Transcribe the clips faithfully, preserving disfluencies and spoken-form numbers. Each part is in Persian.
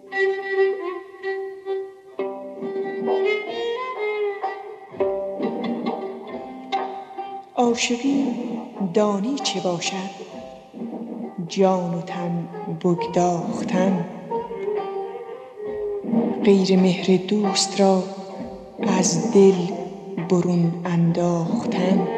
عاشقی دانی چه باشد؟ جان و تن بگداختن، غیر مهر دوست را از دل برون انداختن.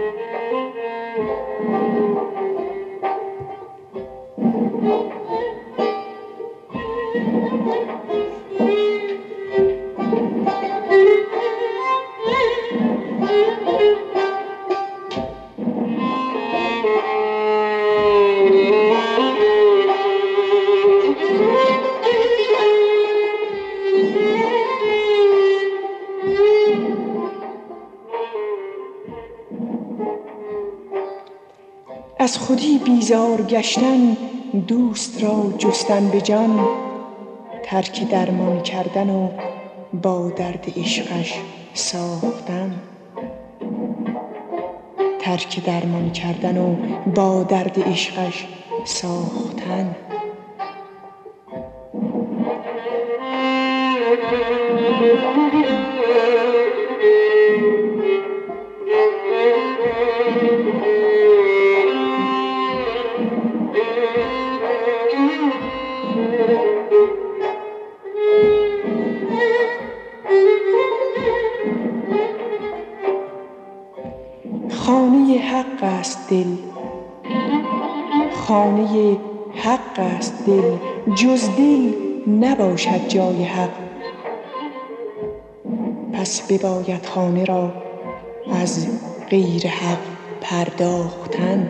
از خودی بیزار گشتن، دوست را جستن به جان، ترک درمان کردن و با درد عشقش ساختن. ترک درمان کردن و با درد عشقش ساختن. خانه حق است دل، خانه حق است دل، جز دل نباشد جای حق. پس بباید خانه را از غیر حق پرداختن.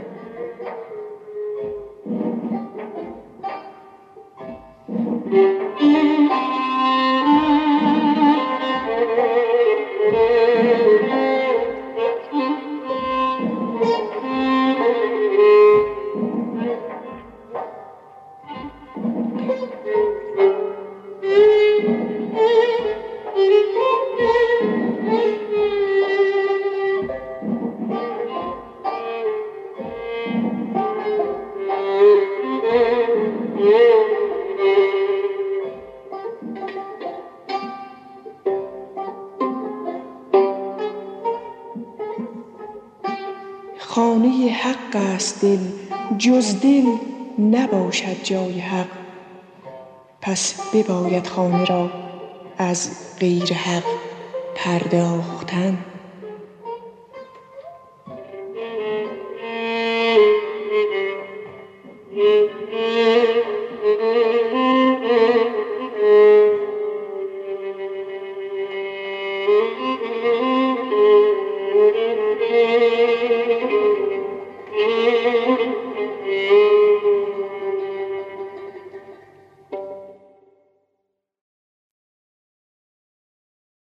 خانه حق است دل، جز دل نباشد جای حق. پس بباید خانه را از غیر حق پرداختن.